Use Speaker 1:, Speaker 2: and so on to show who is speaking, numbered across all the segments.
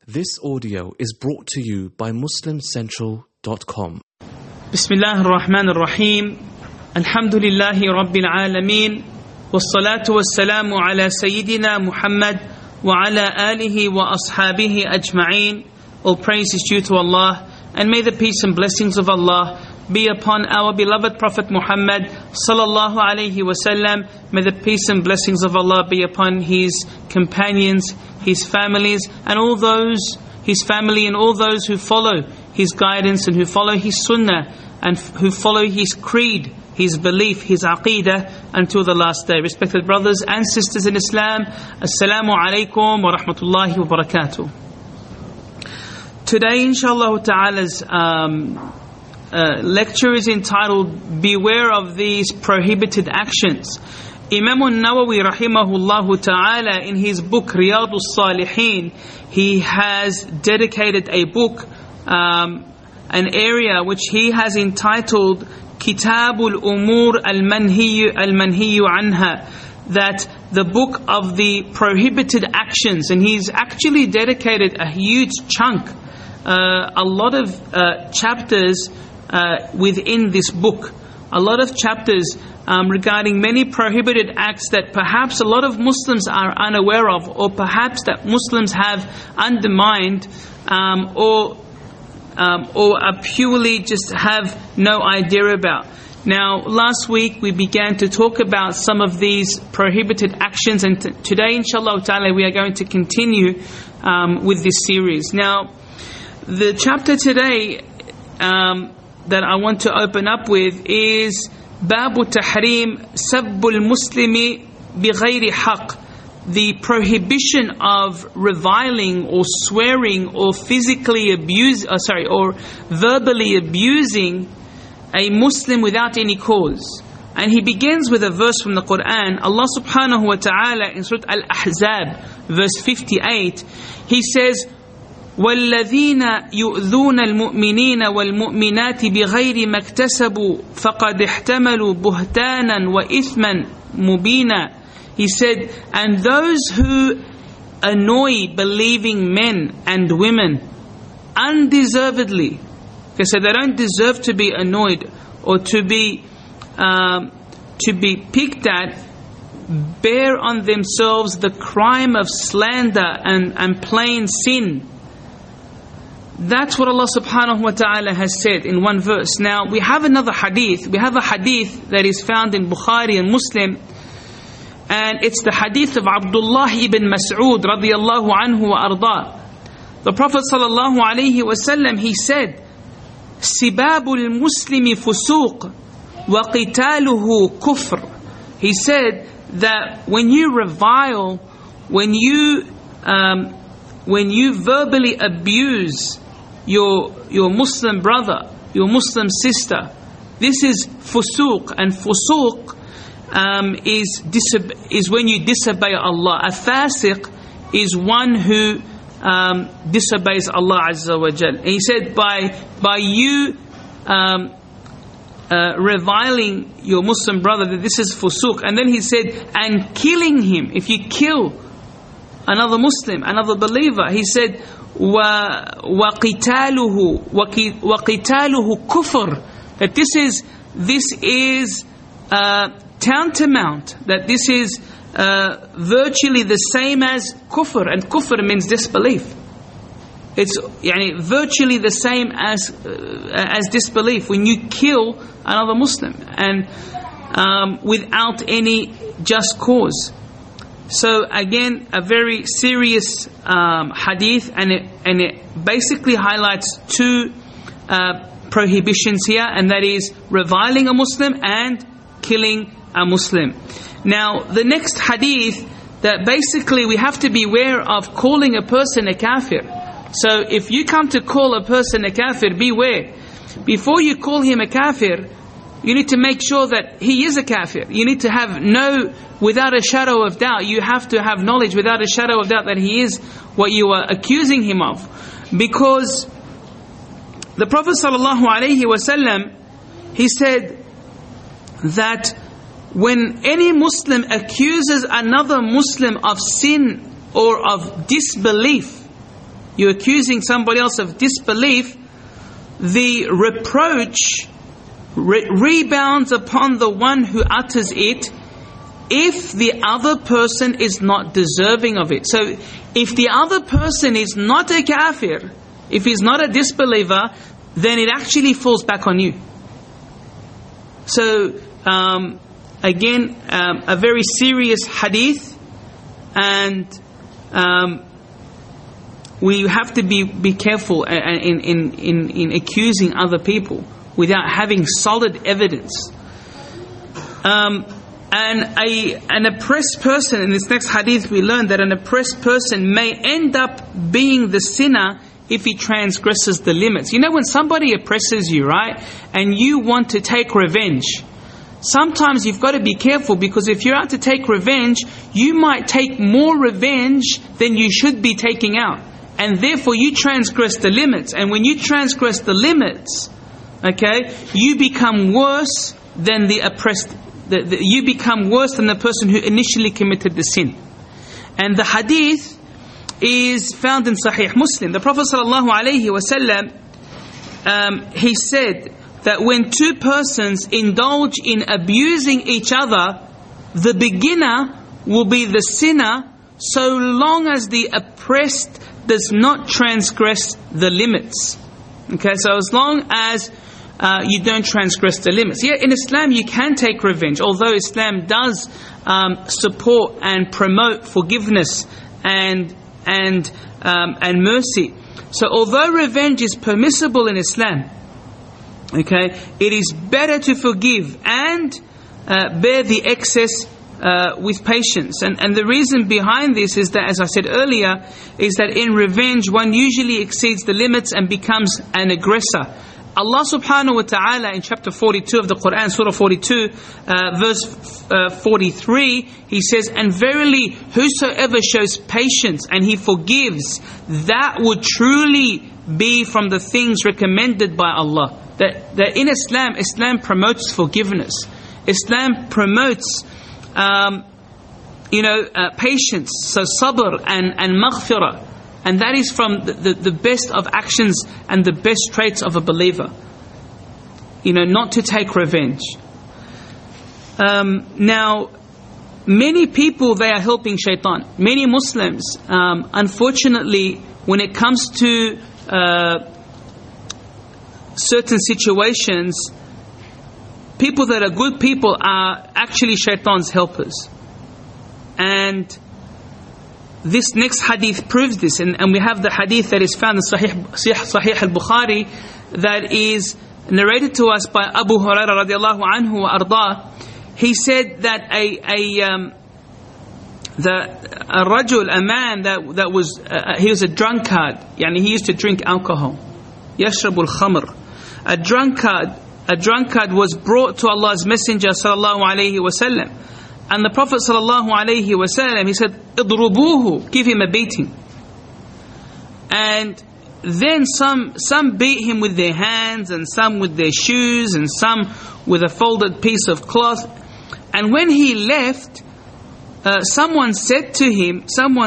Speaker 1: This audio is brought to you by MuslimCentral.com.
Speaker 2: Bismillah ar-Rahman ar-Rahim. Alhamdulillahi Rabbil Alameen. Wassalatu wassalamu ala Sayyidina Muhammad wa ala alihi wa ashabihi ajma'een. All praise is due to Allah, and may the peace and blessings of Allah be upon our beloved Prophet Muhammad sallallahu alayhi wasallam. May the peace and blessings of Allah be upon his companions, his families, and all those, his family and all those who follow his guidance and who follow his sunnah and who follow his creed, his belief, his aqeedah until the last day. Respected brothers and sisters in Islam, Assalamu alaikum wa rahmatullahi wa barakatuh. Today, inshallah ta'ala's lecture is entitled Beware of These Prohibited Actions. Imam al-Nawawi rahimahullah ta'ala, in his book Riyadus Salihin, he has dedicated a book, an area which he has entitled Kitabul Umur al-Manhiyu Anha, that the book of the prohibited actions. And he's actually dedicated a huge chunk, a lot of chapters within this book, a lot of chapters regarding many prohibited acts that perhaps a lot of Muslims are unaware of, or perhaps that Muslims have undermined, or purely just have no idea about. Now, last week we began to talk about some of these prohibited actions, and today, inshallah ta'ala, we are going to continue with this series. Now, the chapter today that I want to open up with is Babu Tahrim Sabbul Muslimi Bighayri Haqq, the prohibition of reviling or swearing or physically or verbally abusing a Muslim without any cause. And he begins with a verse from the Quran. Allah subhanahu wa ta'ala in Surah Al-Ahzab verse 58, he says, وَالَّذِينَ يُؤْذُونَ الْمُؤْمِنِينَ وَالْمُؤْمِنَاتِ بِغَيْرِ مَا اكْتَسَبُوا فَقَدِ احْتَمَلُوا بُهْتَانًا وَإِثْمًا مُبِينًا. He said, and those who annoy believing men and women undeservedly, okay, so they don't deserve to be annoyed or to be picked at, bear on themselves the crime of slander and plain sin. That's what Allah subhanahu wa ta'ala has said in one verse. Now, we have another hadith. We have a hadith that is found in Bukhari and Muslim, and it's the hadith of Abdullah ibn Mas'ud radiyallahu anhu wa arda. The Prophet sallallahu alayhi wa sallam, he said, Sibabul Muslimi fusuq wa qitaluhu kufr. He said that when you revile, when you verbally abuse your Muslim brother, your Muslim sister, this is fusuq, and fusuq is when you disobey Allah. A fasiq is one who disobeys Allah Azza wa Jal. And he said by you reviling your Muslim brother, that this is fusuq. And then he said, and killing him, if you kill another Muslim, another believer, he said, وَقِتَالُهُ كُفْرٌ, that this is tantamount, that this is virtually the same as kufr, and kufr means disbelief. It's virtually the same as disbelief when you kill another Muslim and without any just cause. So again, a very serious hadith, and it basically highlights two prohibitions here, and that is reviling a Muslim and killing a Muslim. Now, the next hadith, that basically we have to beware of calling a person a kafir. So if you come to call a person a kafir, beware. Before you call him a kafir, you need to make sure that he is a kafir. You need to have without a shadow of doubt, you have to have knowledge without a shadow of doubt that he is what you are accusing him of. Because the Prophet ﷺ, he said that when any Muslim accuses another Muslim of sin or of disbelief, you're accusing somebody else of disbelief, the reproach rebounds upon the one who utters it if the other person is not deserving of it. So if the other person is not a kafir, if he's not a disbeliever, then it actually falls back on you. So again, a very serious hadith, and we have to be careful in accusing other people without having solid evidence. And an oppressed person, in this next hadith we learn that an oppressed person may end up being the sinner if he transgresses the limits. You know, when somebody oppresses you, right, and you want to take revenge, sometimes you've got to be careful, because if you're out to take revenge, you might take more revenge than you should be taking out, and therefore you transgress the limits. And when you transgress the limits, okay, you become worse than the oppressed. You become worse than the person who initially committed the sin. And the hadith is found in Sahih Muslim. The Prophet ﷺ, he said that when two persons indulge in abusing each other, the beginner will be the sinner so long as the oppressed does not transgress the limits. Okay, so as long as you don't transgress the limits. Yeah, in Islam you can take revenge, although Islam does support and promote forgiveness and mercy. So although revenge is permissible in Islam, okay, it is better to forgive and bear the excess with patience. And the reason behind this is that, as I said earlier, is that in revenge one usually exceeds the limits and becomes an aggressor. Allah subhanahu wa ta'ala in chapter 42 of the Quran, surah 42, verse 43, He says, "And verily, whosoever shows patience and he forgives, that would truly be from the things recommended by Allah." That in Islam promotes forgiveness. Islam promotes, patience, so sabr and maghfirah. And that is from the best of actions and the best traits of a believer. Not to take revenge. Now, many people, they are helping shaitan. Many Muslims, unfortunately, when it comes to certain situations, people that are good people are actually shaitan's helpers. And this next hadith proves this, and we have the hadith that is found in Sahih al-Bukhari, that is narrated to us by Abu Hurairah radiallahu anhu wa ardah. He said that a man that was he was a drunkard, he used to drink alcohol, yashrabu al-khamr. A drunkard was brought to Allah's Messenger sallallahu alaihi wasallam. And the Prophet ﷺ, he said, "Idrubuhu," give him a beating. And then some beat him with their hands, and some with their shoes, and some with a folded piece of cloth. And when he left, someone said to him,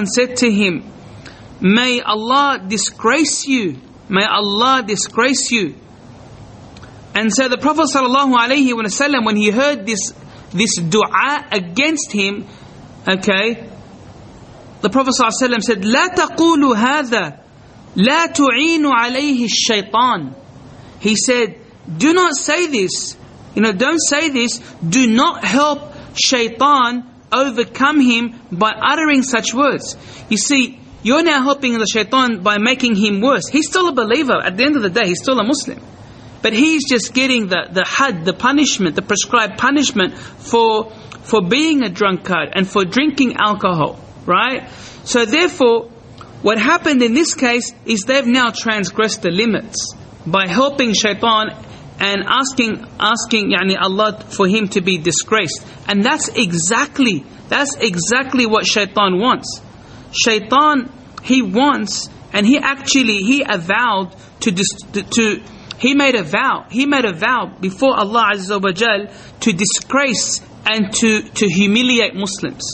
Speaker 2: "May Allah disgrace you. May Allah disgrace you." And so the Prophet ﷺ, when he heard this dua against him, okay, the Prophet ﷺ said, "La taqulu hadha, la tu'inu alayhi ash-shaytan." He said, do not say this, don't say this, do not help shaitan overcome him by uttering such words. You see, you're now helping the shaitan by making him worse. He's still a believer. At the end of the day, he's still a Muslim. But he's just getting the had, the punishment, the prescribed punishment for being a drunkard and for drinking alcohol, right? So therefore, what happened in this case is they've now transgressed the limits by helping shaitan and asking Allah for him to be disgraced. And that's exactly what shaitan wants. Shaitan, he wants, and he avowed He made a vow before Allah Azza wa Jal to disgrace and to humiliate Muslims.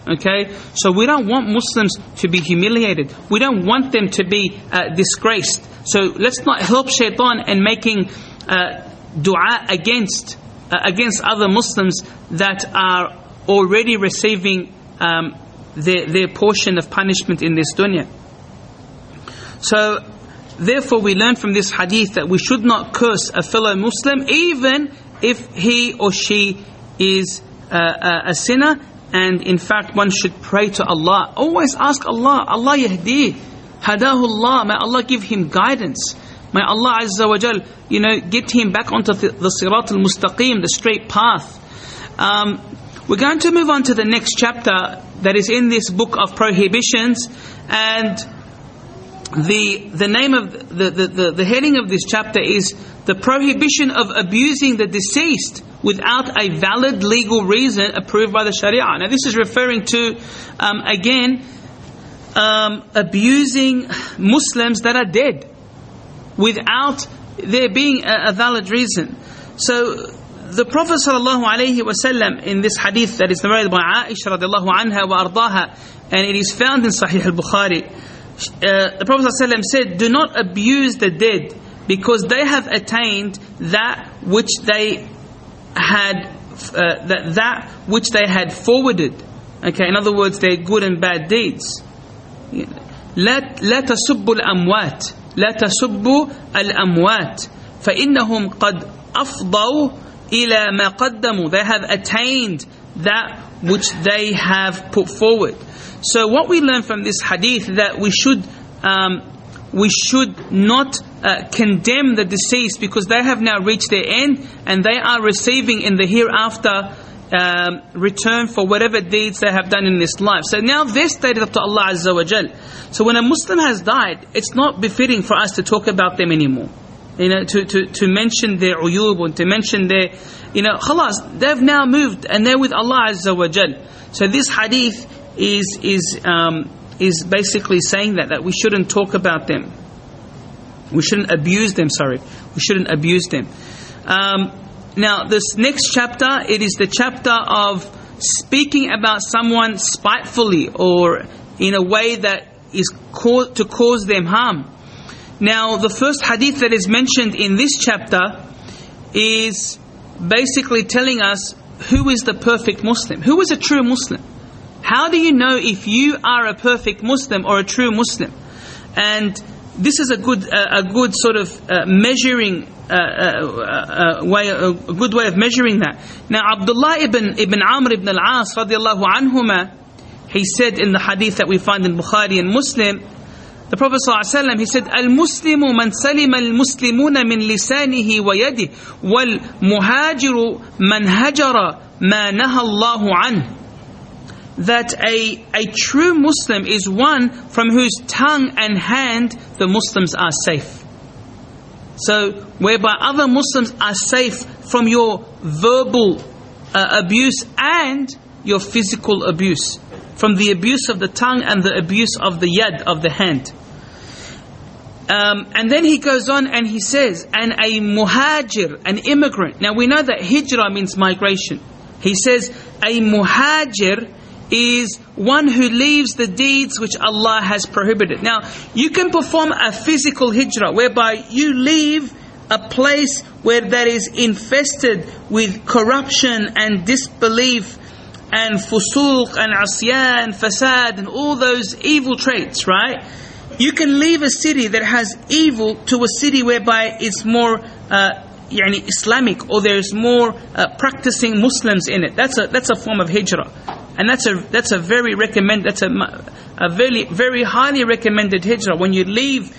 Speaker 2: Okay, so we don't want Muslims to be humiliated. We don't want them to be disgraced. So let's not help shaitan in making dua against other Muslims that are already receiving their portion of punishment in this dunya. So therefore we learn from this hadith that we should not curse a fellow Muslim even if he or she is a sinner. And in fact, one should pray to Allah. Always ask Allah, Allah yahdi, hadahu Allah, may Allah give him guidance. May Allah Azza wa Jal, get him back onto the sirat al-mustaqim, the straight path. We're going to move on to the next chapter that is in this book of prohibitions, and the name of the heading of this chapter is the prohibition of abusing the deceased without a valid legal reason approved by the Sharia. Now this is referring to abusing Muslims that are dead without there being a valid reason. So the Prophet ﷺ in this hadith that is narrated by Aisha radiallahu anha wa ardaha, and it is found in Sahih al-Bukhari, the Prophet ﷺ said, do not abuse the dead because they have attained that which they had forwarded. Okay, in other words, their good and bad deeds. لا تسبوا الأموات لا تسبوا الأموات فإنهم قد أفضوا إلى ما قدموا. They have attained that which they have put forward. So what we learn from this hadith, that we should not condemn the deceased because they have now reached their end and they are receiving in the hereafter return for whatever deeds they have done in this life. So now they're stated up to Allah Azza wa Jal. So when a Muslim has died, it's not befitting for us to talk about them anymore. To mention their uyub and to mention their, khalas, they've now moved and they're with Allah Azza wa Jal. So this hadith is basically saying that we shouldn't talk about them. We shouldn't abuse them, We shouldn't abuse them. Now this next chapter, it is the chapter of speaking about someone spitefully or in a way that is to cause them harm. Now the first hadith that is mentioned in this chapter is basically telling us who is the perfect Muslim. Who is a true Muslim? How do you know if you are a perfect Muslim or a true Muslim? And this is a good sort of measuring way, a good way of measuring that. Now Abdullah ibn Amr ibn al-As radiallahu anhuma, he said in the hadith that we find in Bukhari and Muslim, the Prophet ﷺ, he said, "Al-Muslimu man salima al-Muslimuna min lisanihi wa yadihi, wal-muhajiru man hajara ma naha Allahu anhu." That a true Muslim is one from whose tongue and hand the Muslims are safe. So whereby other Muslims are safe from your verbal abuse and your physical abuse, from the abuse of the tongue and the abuse of the yad, of the hand. And then he goes on and he says, and a muhajir, an immigrant. Now we know that hijrah means migration. He says a muhajir is one who leaves the deeds which Allah has prohibited. Now, you can perform a physical hijrah, whereby you leave a place where that is infested with corruption and disbelief and fusuq and asyan, fasad and all those evil traits, right? You can leave a city that has evil to a city whereby it's more Islamic, or there's more practicing Muslims in it. That's a form of hijrah. And that's a very very highly recommended hijrah. When you leave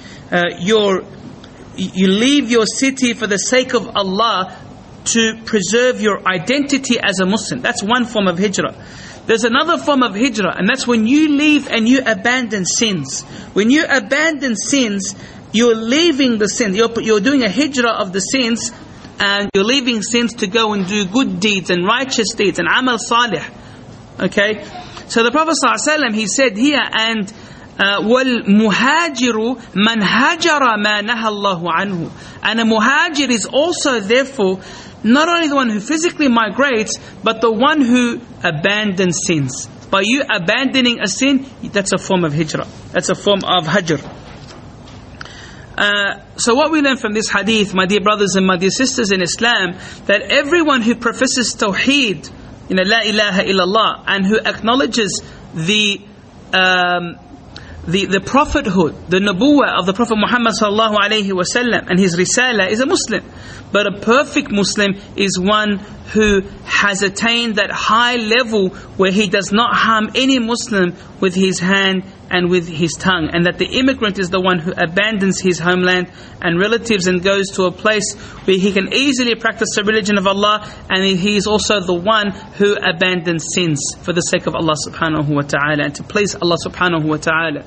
Speaker 2: your city for the sake of Allah to preserve your identity as a Muslim. That's one form of hijrah. There's another form of hijrah, and that's when you leave and you abandon sins. When you abandon sins, you're leaving the sins. You're doing a hijrah of the sins, and you're leaving sins to go and do good deeds and righteous deeds and amal salih. Okay, so the Prophet ﷺ, he said here, and وَالْمُهَاجِرُ مَنْ هَجَرَ مَا نَهَى اللَّهُ عَنْهُ. And a muhajir is also therefore not only the one who physically migrates, but the one who abandons sins. by you abandoning a sin, that's a form of hijrah. That's a form of hajr. So what we learn from this hadith, my dear brothers and my dear sisters in Islam, that everyone who professes tawheed, la ilaha illallah, and who acknowledges the prophethood, the nubuwwah of the Prophet Muhammad sallallahu alaihi wasallam and his risala, is a Muslim. But a perfect Muslim is one who has attained that high level where he does not harm any Muslim with his hand and with his tongue, and that the immigrant is the one who abandons his homeland and relatives and goes to a place where he can easily practice the religion of Allah, and he is also the one who abandons sins for the sake of Allah subhanahu wa ta'ala and to please Allah subhanahu wa ta'ala.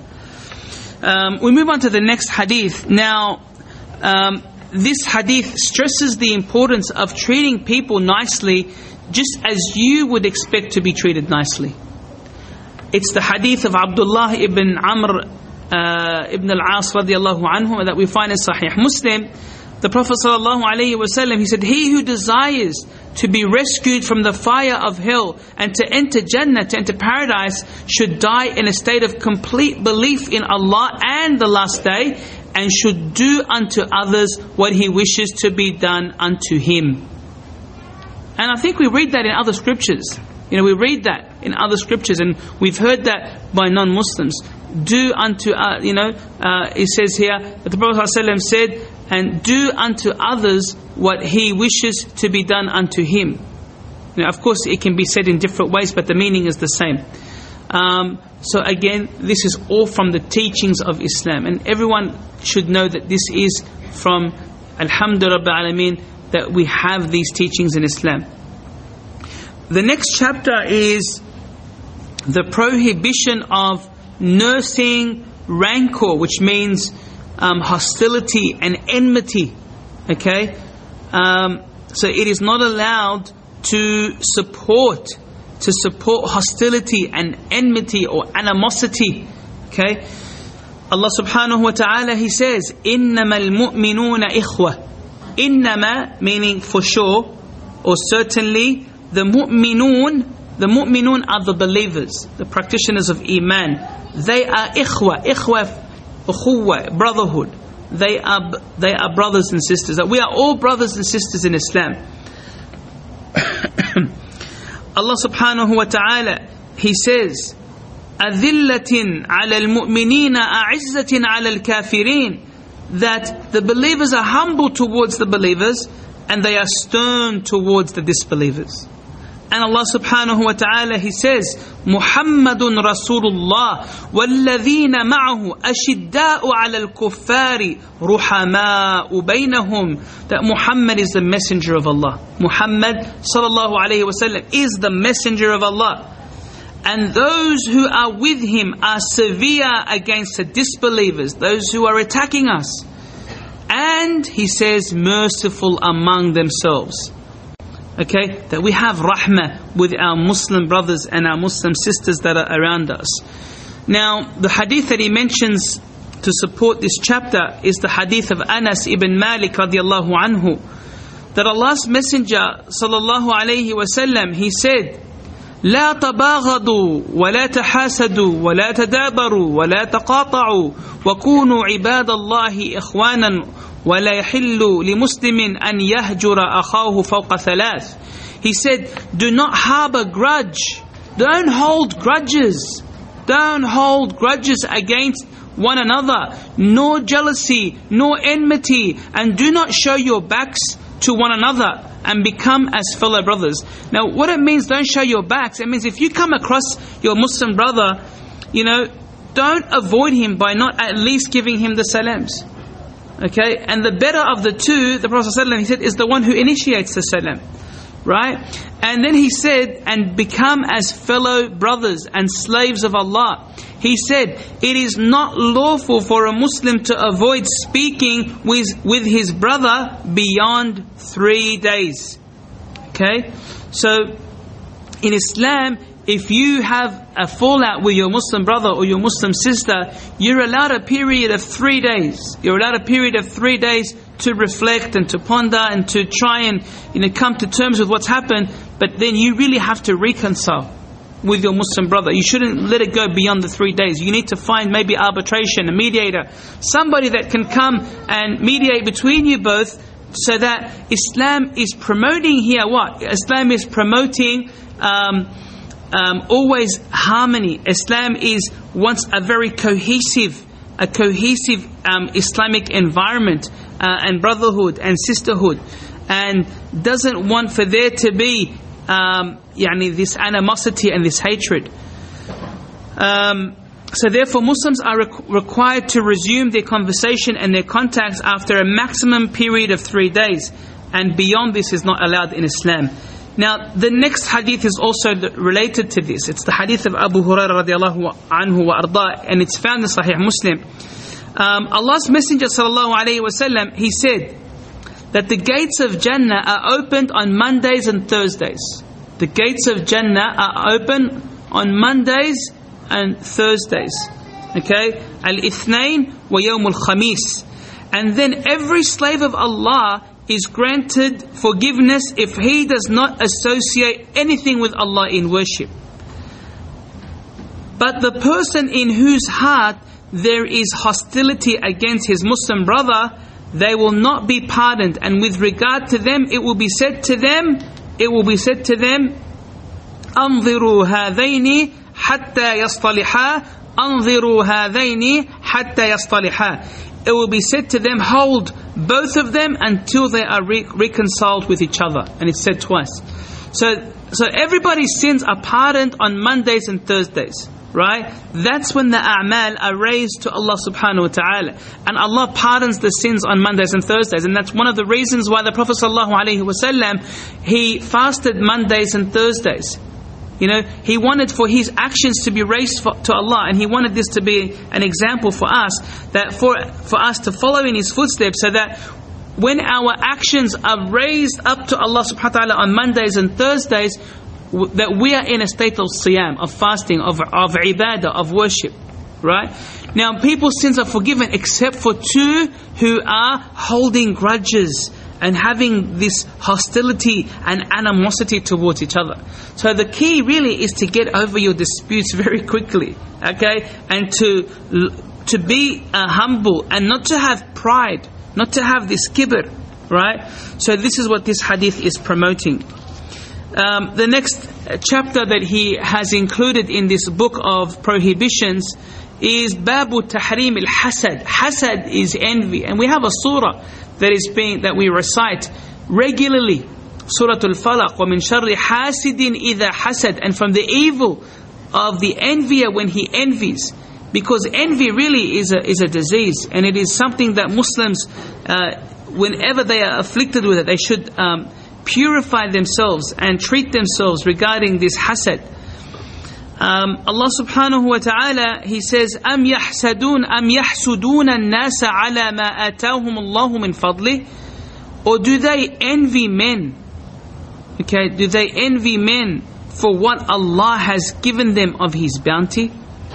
Speaker 2: We move on to the next hadith. Now, this hadith stresses the importance of treating people nicely, just as you would expect to be treated nicely. It's the hadith of Abdullah ibn Amr ibn al-As radiyallahu anhu that we find in Sahih Muslim. The Prophet sallallahu alaihi wasallam, he said, he who desires to be rescued from the fire of hell and to enter Jannah, to enter paradise, should die in a state of complete belief in Allah and the last day, and should do unto others what he wishes to be done unto him. And I think we read that in other scriptures. We read that in other scriptures, and we've heard that by non-Muslims. Do unto, it says here that the Prophet ﷺ said, and do unto others what he wishes to be done unto him. Of course, it can be said in different ways, but the meaning is the same. So again, this is all from the teachings of Islam, and everyone should know that this is from Alhamdulillah Rabbil Alameen, that we have these teachings in Islam. The next chapter is the prohibition of nursing rancor, which means hostility and enmity. Okay, so it is not allowed to support hostility and enmity or animosity. Okay, Allah subhanahu wa ta'ala, He says, إِنَّمَا الْمُؤْمِنُونَ إِخْوَةً. إِنَّمَا meaning for sure or certainly. The mu'minun are the believers, the practitioners of Iman. They are ukhuwa, brotherhood. They are brothers and sisters. That we are all brothers and sisters in Islam. Allah subhanahu wa ta'ala, He says, أَذِلَّةٍ عَلَى الْمُؤْمِنِينَ أَعِزَّةٍ عَلَى الْكَافِرِينَ. That the believers are humble towards the believers, and they are stern towards the disbelievers. And Allah subhanahu wa ta'ala, He says, Muhammadun Rasulullah walladhina ma'ahu ashidda'u 'ala al-kuffari ruhama'u baynahum. That Muhammad is the messenger of Allah. Muhammad sallallahu alayhi wa sallam is the messenger of Allah. And those who are with him are severe against the disbelievers, those who are attacking us. And He says, merciful among themselves. Okay, that we have rahmah with our Muslim brothers and our Muslim sisters that are around us. Now, the hadith that he mentions to support this chapter is the hadith of Anas ibn Malik radiyallahu anhu, that Allah's Messenger sallallahu alayhi wa sallam, he said, لا تباغضوا ولا تحاسدوا ولا تدابروا ولا تقاطعوا وكونوا عباد الله إخوانا ولا يحل لمسلم أن يهجر أخاه فوق ثلاث. He said, do not harbor grudge. Don't hold grudges. Don't hold grudges against one another, nor jealousy, nor enmity, and do not show your backs to one another and become as fellow brothers. Now, what it means, don't show your backs, it means if you come across your Muslim brother, don't avoid him by not at least giving him the salams. Okay, and the better of the two, the Prophet ﷺ, he said, is the one who initiates the salam. Right? And then he said, and become as fellow brothers and slaves of Allah. He said, it is not lawful for a Muslim to avoid speaking with his brother beyond 3 days. Okay? So, in Islam, if you have a fallout with your Muslim brother or your Muslim sister, you're allowed a period of 3 days. You're allowed a period of 3 days to reflect and to ponder and to try and come to terms with what's happened. But then you really have to reconcile. with your Muslim brother. You shouldn't let it go beyond the 3 days. You need to find maybe arbitration, a mediator, somebody that can come and mediate between you both, so that Islam is promoting here what? Islam is promoting always harmony. Islam wants a very cohesive Islamic environment and brotherhood and sisterhood, and doesn't want for there to be this animosity and this hatred. So therefore Muslims are required to resume their conversation and their contacts after a maximum period of 3 days, and beyond this is not allowed in Islam. Now the next hadith is also related to this. It's the hadith of Abu Hurairah radiallahu anhu wa arda, and it's found in Sahih Muslim. Allah's Messenger sallallahu alayhi wa sallam, he said that the gates of Jannah are opened on Mondays and Thursdays. The gates of Jannah are open on Mondays and Thursdays. Okay? Al-Ithnain wa Yawm al-Khamis. And then every slave of Allah is granted forgiveness if he does not associate anything with Allah in worship. But the person in whose heart there is hostility against his Muslim brother, they will not be pardoned. And with regard to them, it will be said to them, أنظروا هذين حتى يصطلحا أنظروا هذين حتى يصطلحا. It will be said to them, hold both of them until they are reconciled with each other. And it's said twice. So everybody's sins are pardoned on Mondays and Thursdays, right? That's when the a'mal are raised to Allah subhanahu wa ta'ala. And Allah pardons the sins on Mondays and Thursdays. And that's one of the reasons why the Prophet sallallahu alaihi wasallam, he fasted Mondays and Thursdays. He wanted for his actions to be raised to Allah, and he wanted this to be an example for us, that for us to follow in his footsteps, so that when our actions are raised up to Allah subhanahu wa ta'ala on Mondays and Thursdays, that we are in a state of siyam, of fasting, of ibadah, of worship. Right? Now people's sins are forgiven except for two who are holding grudges and having this hostility and animosity towards each other. So the key really is to get over your disputes very quickly, okay? And to be humble, and not to have pride, not to have this kibr, right? So this is what this hadith is promoting. The next chapter that he has included in this book of prohibitions is Babu Tahrim al-Hasad. Hasad is envy, and we have a surah that we recite regularly, Surah Al-Falaq, وَمِن شَرِّ حَاسِدٍ إِذَا حَسَدٍ, and from the evil of the envier when he envies. Because envy really is a disease, and it is something that Muslims, whenever they are afflicted with it, they should purify themselves and treat themselves regarding this hasad. Allah subhanahu wa ta'ala, he says, أَمْ يَحْسُدُونَ النَّاسَ عَلَى مَا آتَاهُمُ اللَّهُ مِنْ فَضْلِهِ. Or do they envy men? Okay, do they envy men for what Allah has given them of His bounty?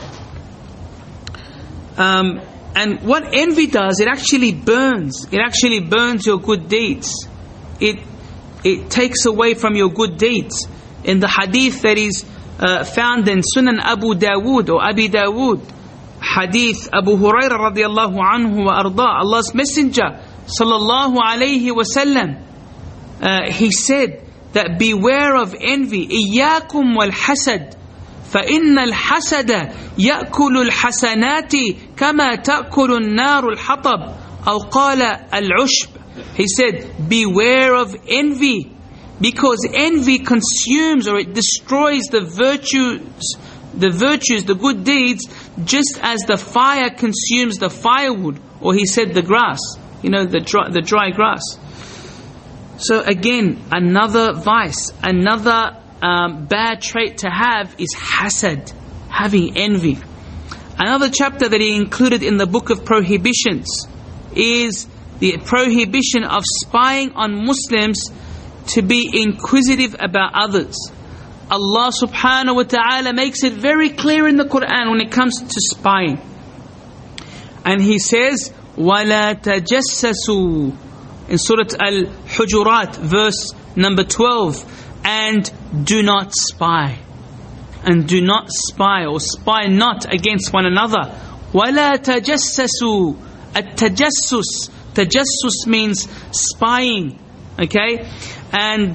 Speaker 2: And what envy does, it actually burns. It actually burns your good deeds. It takes away from your good deeds. In the hadith that is found in Sunan Abu Dawood or Abi Dawood, hadith Abu Hurairah radiallahu anhu wa arda, Allah's Messenger sallallahu alayhi wa sallam, he said that beware of envy. إِيَّاكُمْ وَالْحَسَدِ فَإِنَّ الْحَسَدَ يَأْكُلُ الْحَسَنَاتِ كَمَا تَأْكُلُ النَّارُ الْحَطَبِ أو قال الْعُشْبِ. He said, beware of envy, because envy consumes, or it destroys the virtues, the good deeds, just as the fire consumes the firewood, or he said the grass, the dry grass. So again, another vice, another bad trait to have is hasad, having envy. Another chapter that he included in the book of prohibitions is the prohibition of spying on Muslims, to be inquisitive about others. Allah subhanahu wa ta'ala makes it very clear in the Quran when it comes to spying. And He says, وَلَا تَجَسَّسُوا, in Surah Al-Hujurat, verse number 12, and do not spy. and do not spy or spy not against one another. وَلَا تَجَسَّسُوا. التَّجَسُّس. Tajassus means spying. Okay? And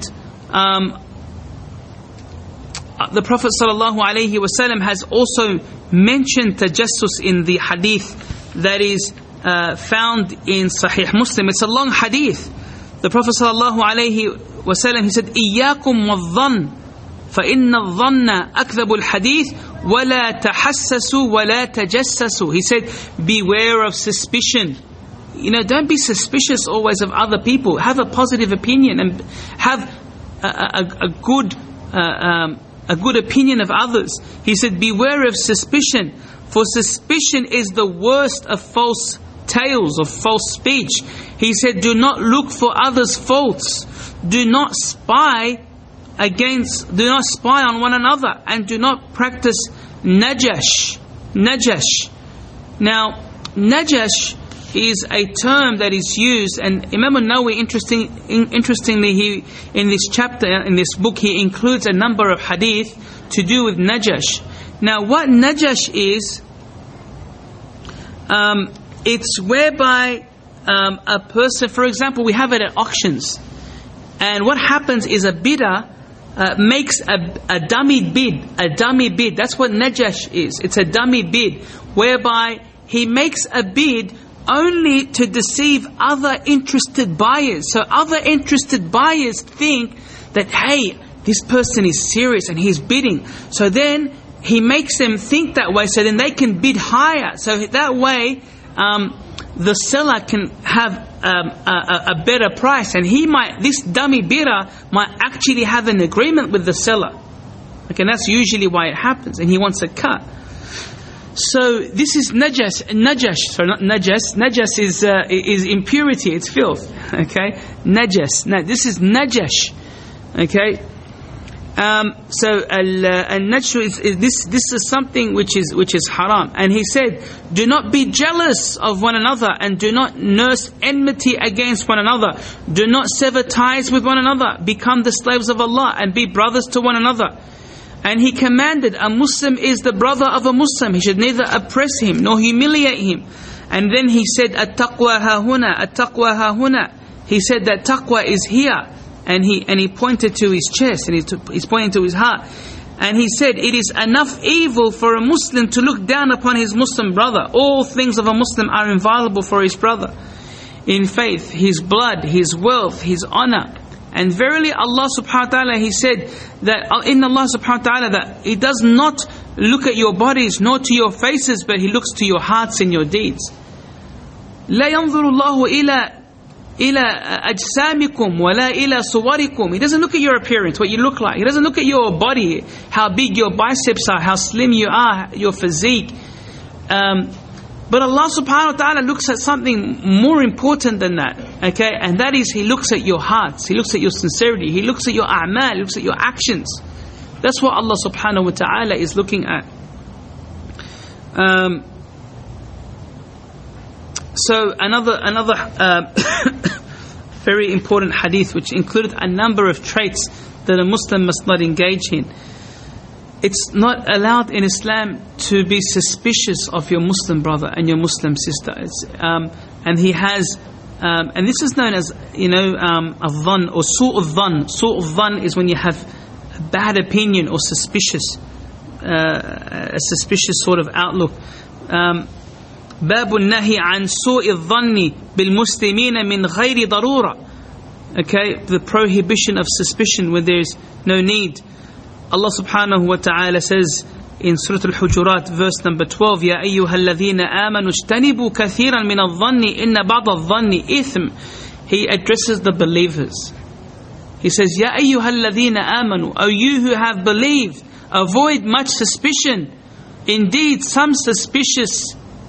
Speaker 2: the Prophet ﷺ has also mentioned tajassus in the hadith that is found in Sahih Muslim. It's a long hadith. The Prophet ﷺ, he said, إِيَّاكُمْ وَالظَّنِّ فَإِنَّ الظَّنَّ أَكْذَبُ الْحَدِيثِ وَلَا تَحَسَّسُوا وَلَا تَجَسَّسُوا. He said, beware of suspicion. Don't be suspicious always of other people. Have a positive opinion and have a good opinion of others. He said, beware of suspicion, for suspicion is the worst of false tales, of false speech. He said, do not look for others' faults. Do not spy on one another, and do not practice najash. Najash. Now, najash is a term that is used, and Imam al-Nawawi, interestingly, he in this chapter, in this book, he includes a number of hadith to do with najash. Now, what najash is, it's whereby a person, for example, we have it at auctions, and what happens is a bidder makes a dummy bid. A dummy bid. That's what najash is. It's a dummy bid, whereby he makes a bid only to deceive other interested buyers. So other interested buyers think that, hey, this person is serious and he's bidding. So then he makes them think that way, so then they can bid higher. So that way the seller can have a better price, and this dummy bidder might actually have an agreement with the seller. Okay, and that's usually why it happens, and he wants a cut. So this is najash. Najas is impurity, it's filth. Okay, najas. Now this is najash. Okay, so al-najsh is this is something which is haram. And he said, do not be jealous of one another, and do not nurse enmity against one another. Do not sever ties with one another. Become the slaves of Allah and be brothers to one another. And he commanded, a Muslim is the brother of a Muslim. He should neither oppress him nor humiliate him. And then he said, at-taqwa ha-huna, at-taqwa ha-huna. He said that taqwa is here. And he pointed to his chest, and he's pointing to his heart. And he said, it is enough evil for a Muslim to look down upon his Muslim brother. All things of a Muslim are inviolable for his brother in faith, his blood, his wealth, his honor. And verily Allah subhanahu wa ta'ala, He said that in Allah subhanahu wa ta'ala, that He does not look at your bodies nor to your faces, but He looks to your hearts and your deeds. لا ينظر الله إلى أجسامكم ولا إلى صوركم. He doesn't look at your appearance, what you look like. He doesn't look at your body, how big your biceps are, how slim you are, your physique. But Allah subhanahu wa ta'ala looks at something more important than that. Okay? And that is, He looks at your hearts. He looks at your sincerity. He looks at your a'mal. He looks at your actions. That's what Allah subhanahu wa ta'ala is looking at. So another very important hadith, which included a number of traits that a Muslim must not engage in. It's not allowed in Islam to be suspicious of your Muslim brother and your Muslim sister. And he has, and this is known as, a-dhan or su'u-dhan. Su'u-dhan is when you have a bad opinion or a suspicious sort of outlook. باب النهي عن سوء الظن بالمسلمين من غير ضرورة. Okay, the prohibition of suspicion where there is no need. Allah subhanahu wa ta'ala says in Surah Al-Hujurat, verse number 12, يا أيها الذين آمنوا اجتنبوا كثيرا من الظن إن بعض الظن إثم. He addresses the believers. He says, يا أيها الذين آمنوا, O you who have believed, avoid much suspicion. Indeed, some suspicions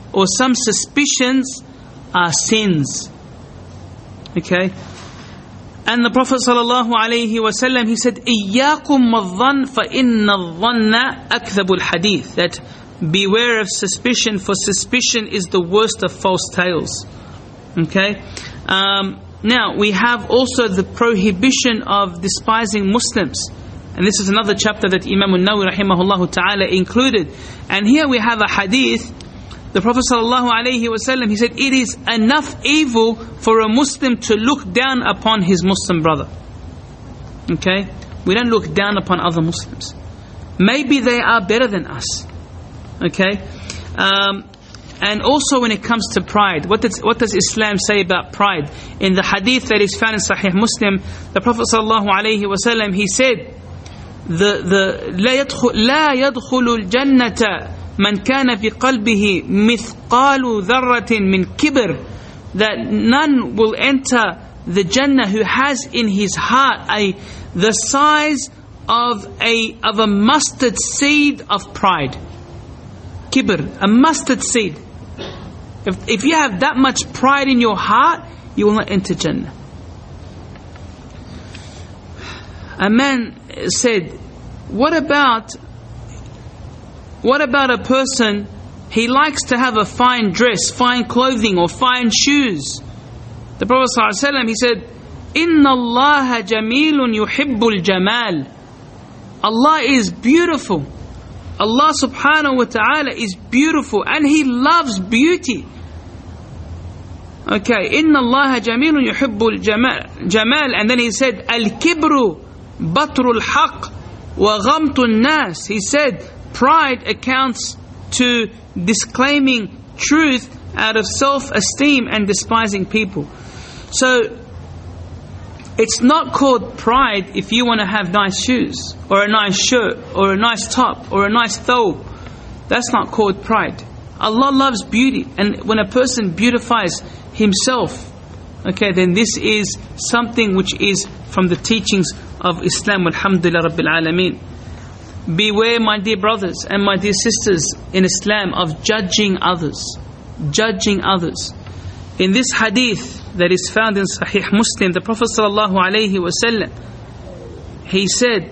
Speaker 2: are sins. Okay? And the Prophet ﷺ, he said, إِيَّاكُمْ وَالظَّنَّ فَإِنَّ الظَّنَّ أَكْذَبُ الْحَدِيثِ. That beware of suspicion, for suspicion is the worst of false tales. Okay? Now, we have also the prohibition of despising Muslims. And this is another chapter that Imam al-Nawawi rahimahullah ta'ala included. And here we have a hadith. The Prophet sallallahu alayhi wasallam, he said, it is enough evil for a Muslim to look down upon his Muslim brother. Okay? We don't look down upon other Muslims. Maybe they are better than us. Okay? And also when it comes to pride, what does Islam say about pride? In the hadith that is found in Sahih Muslim, the Prophet sallallahu alayhi wasallam, he said, لا يدخل الجنة من كان في قلبه مثقال ذرة من كبر, that none will enter the Jannah who has in his heart the size of a mustard seed of pride. Kibr, a mustard seed. If you have that much pride in your heart, you will not enter Jannah. A man said, what about a person, he likes to have a fine dress, fine clothing or fine shoes. The Prophet ﷺ, he said, إِنَّ اللَّهَ جَمِيلٌ يُحِبُّ الْجَمَالِ. Allah is beautiful. Allah subhanahu wa ta'ala is beautiful and He loves beauty. Okay, إِنَّ اللَّهَ جَمِيلٌ يُحِبُّ الْجَمَالِ. And then he said, الْكِبْرُ بَطْرُ الْحَقِّ وَغَمْطُ النَّاسِ. He said, pride accounts to disclaiming truth out of self-esteem and despising people. So, it's not called pride if you want to have nice shoes, or a nice shirt, or a nice top, or a nice thobe. That's not called pride. Allah loves beauty, and when a person beautifies himself, okay, then this is something which is from the teachings of Islam. Alhamdulillah Rabbil Alameen. Beware, my dear brothers and my dear sisters in Islam, of judging others. Judging others. In this hadith that is found in Sahih Muslim, the Prophet sallallahu alaihi wasallam, he said,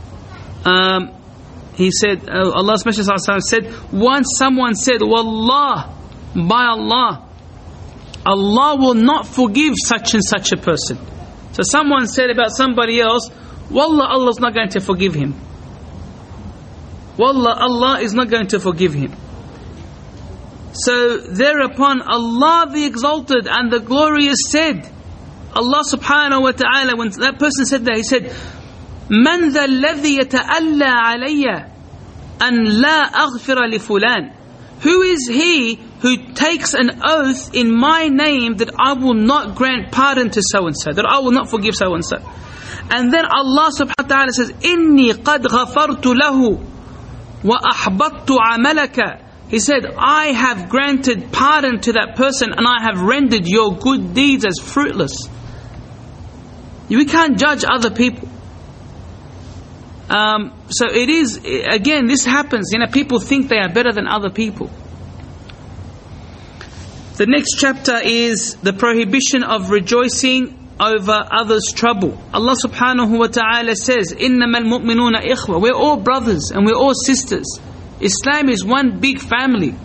Speaker 2: Allah's Messenger sallallahu alaihi wasallam said, once someone said, Wallah, by Allah, Allah will not forgive such and such a person. So someone said about somebody else, Wallah, Allah's not going to forgive him. Wallah, Allah is not going to forgive him. So thereupon Allah the Exalted and the Glorious said, Allah subhanahu wa ta'ala, when that person said that, he said, Man dha alladhi yata'alla alayya an la aghfira li fulan. Who is he who takes an oath in my name that I will not grant pardon to so and so, that I will not forgive so and so? And then Allah subhanahu wa ta'ala says, Inni qad ghafartu lahu wa ahbattu amalaka. He said, I have granted pardon to that person and I have rendered your good deeds as fruitless. We can't judge other people. So it is, again, this happens. People think they are better than other people. The next chapter is the prohibition of rejoicing over others' trouble. Allah subhanahu wa ta'ala says, إِنَّمَا الْمُؤْمِنُونَ إِخْوَةً. We're all brothers and we're all sisters. Islam is one big family.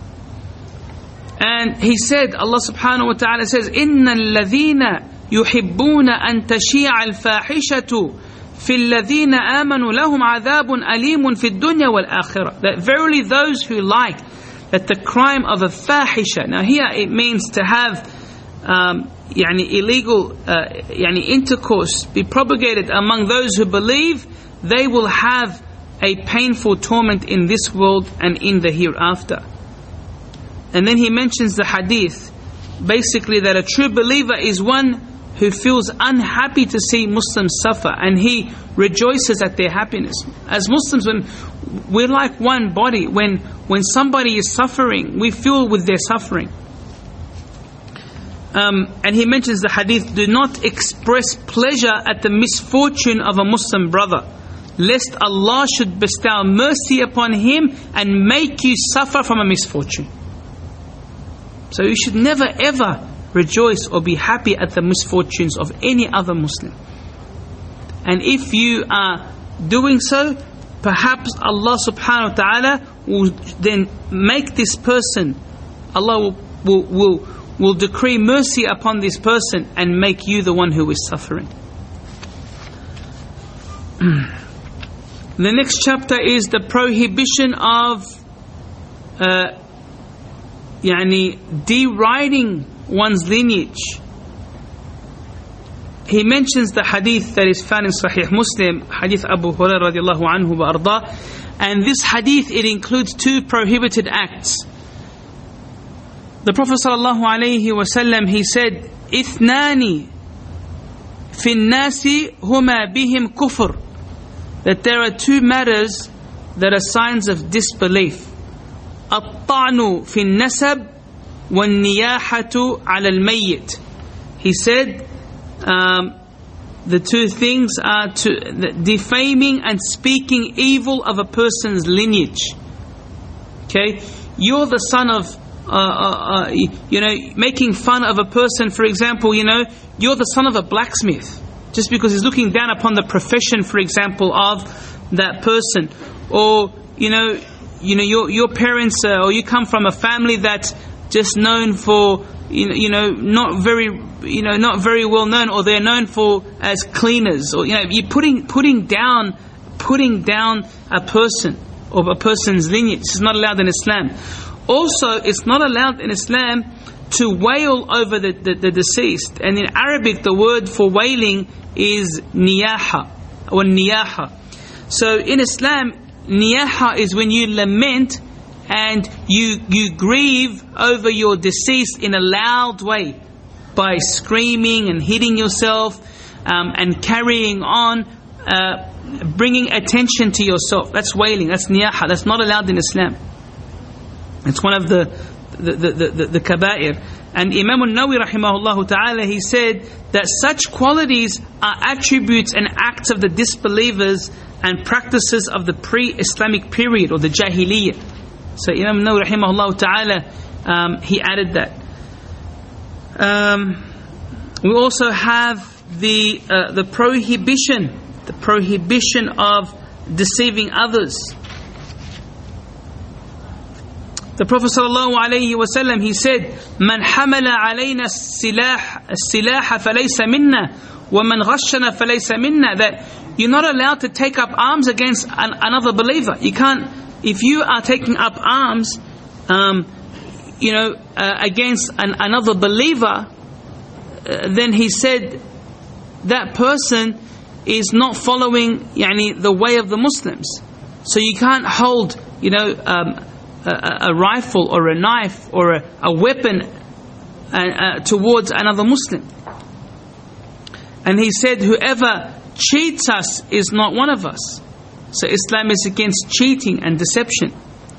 Speaker 2: And He said, Allah subhanahu wa ta'ala says, إِنَّ الَّذِينَ يُحِبُّونَ أَن تَشِيعَ الْفَاحِشَةُ فِي الَّذِينَ آمَنُوا لَهُمْ عَذَابٌ أَلِيمٌ فِي الدُّنْيَا وَالْآخِرَةِ. That verily those who like that the crime of a fahisha, now here it means to have illegal intercourse be propagated among those who believe, they will have a painful torment in this world and in the hereafter. And then He mentions the hadith, basically that a true believer is one who feels unhappy to see Muslims suffer, and he rejoices at their happiness. As Muslims, when we're like one body, when somebody is suffering, we feel with their suffering. And he mentions the hadith, do not express pleasure at the misfortune of a Muslim brother, lest Allah should bestow mercy upon him and make you suffer from a misfortune. So you should never ever rejoice or be happy at the misfortunes of any other Muslim. And if you are doing so, perhaps Allah subhanahu wa ta'ala will then make this person, Allah will decree mercy upon this person and make you the one who is suffering. The next chapter is the prohibition of deriding one's lineage. He mentions the hadith that is found in Sahih Muslim, hadith Abu Hurairah radiallahu anhu wa arda, and this hadith, it includes two prohibited acts. The Prophet sallallahu alayhi wa sallam, he said, "Ithnani fi nnasi huma bihim kufr," that there are two matters that are signs of disbelief. At-ta'nu fi an-nasab wan-niyahatu 'ala al-mayyit. He said, the two things are defaming and speaking evil of a person's lineage. Okay, you're the son of, making fun of a person. For example, you're the son of a blacksmith, just because he's looking down upon the profession, for example, of that person. Or your parents, or you come from a family that's just known for not very well known, or they're known for as cleaners, or you're putting down a person or a person's lineage. This is not allowed in Islam. Also, it's not allowed in Islam to wail over the deceased. And in Arabic, the word for wailing is niyaha or niyaha. So in Islam, niyaha is when you lament and you grieve over your deceased in a loud way, by screaming and hitting yourself and carrying on, bringing attention to yourself. That's wailing, that's niyaha. That's not allowed in Islam. It's one of the kaba'ir. And Imam al-Nawawi rahimahullah ta'ala, he said that such qualities are attributes and acts of the disbelievers and practices of the pre-Islamic period, or the Jahiliyyah. So Imam al-Nawawi rahimahullah ta'ala, he added that. We also have the prohibition of deceiving others. The Prophet sallallahu alayhi wa sallam, he said, "Man hamala alayna as-silaha falaysa minna, wa man ghashana falaysa minna." That you're not allowed to take up arms against another believer. You can't, if you are taking up arms, against another believer, then he said that person is not following the way of the Muslims. So you can't hold a rifle or a knife or a weapon towards another Muslim. And he said, whoever cheats us is not one of us. So Islam is against cheating and deception.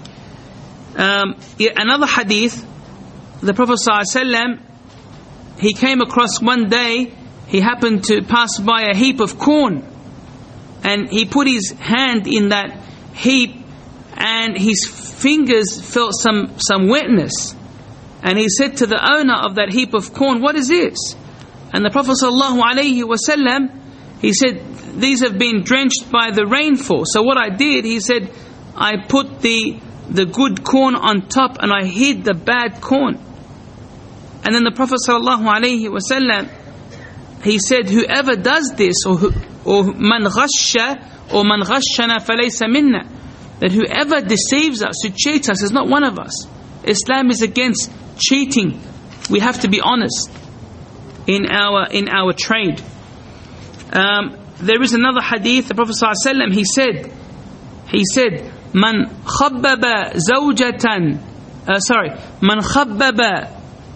Speaker 2: Another hadith, the Prophet ﷺ, he came across one day, he happened to pass by a heap of corn, and he put his hand in that heap, and his fingers felt some wetness, and he said to the owner of that heap of corn, "What is this?" And the Prophet ﷺ, he said, "These have been drenched by the rainfall." So what I did, he said, I put the good corn on top and I hid the bad corn. And then the Prophet ﷺ, he said, whoever does this, or man ghasha or man ghashana falaysa minna, that whoever deceives us, who cheats us, is not one of us. Islam is against cheating. We have to be honest in our trade. There is another hadith, the Prophet ﷺ, he said, man khabbaba zawjatan, man khabbaba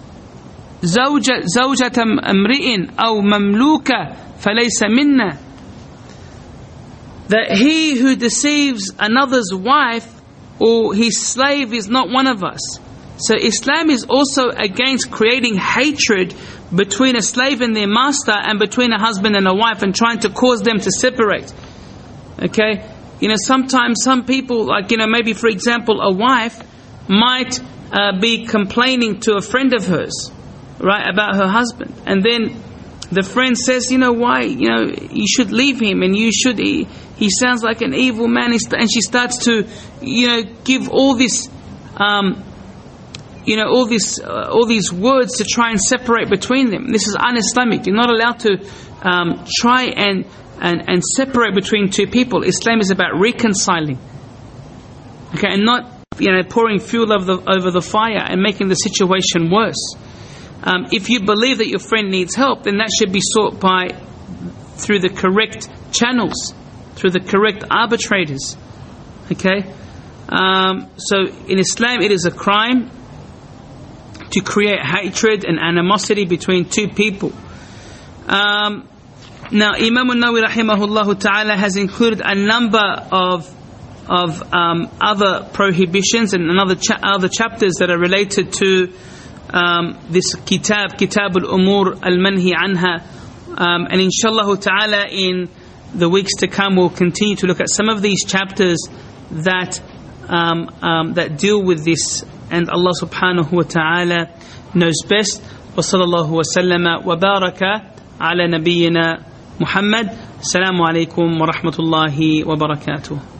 Speaker 2: zawjata amri'in aw mamluka falaysa minna, that he who deceives another's wife or his slave is not one of us. So Islam is also against creating hatred between a slave and their master, and between a husband and a wife, and trying to cause them to separate. Okay, sometimes some people, maybe for example a wife might be complaining to a friend of hers, right, about her husband, and then the friend says, why, you should leave him, and you should, he sounds like an evil man, and she starts to give all this all these words to try and separate between them. This is un-Islamic. You're not allowed to try and and separate between two people. Islam is about reconciling, okay, and not pouring fuel over the fire and making the situation worse. If you believe that your friend needs help, then that should be sought through the correct channels, through the correct arbitrators. Okay, so in Islam it is a crime to create hatred and animosity between two people. Now Imam al-Nawawi rahimahullah ta'ala has included a number of other prohibitions and other chapters that are related to this kitab al-umur al-manhi anha, and inshallah ta'ala in the weeks to come we'll continue to look at some of these chapters that deal with this, and Allah subhanahu wa ta'ala knows best. Wa sallallahu wa sallama wa baraka ala nabiyyina Muhammad. Assalamu alaikum wa rahmatullahi wa barakatuh.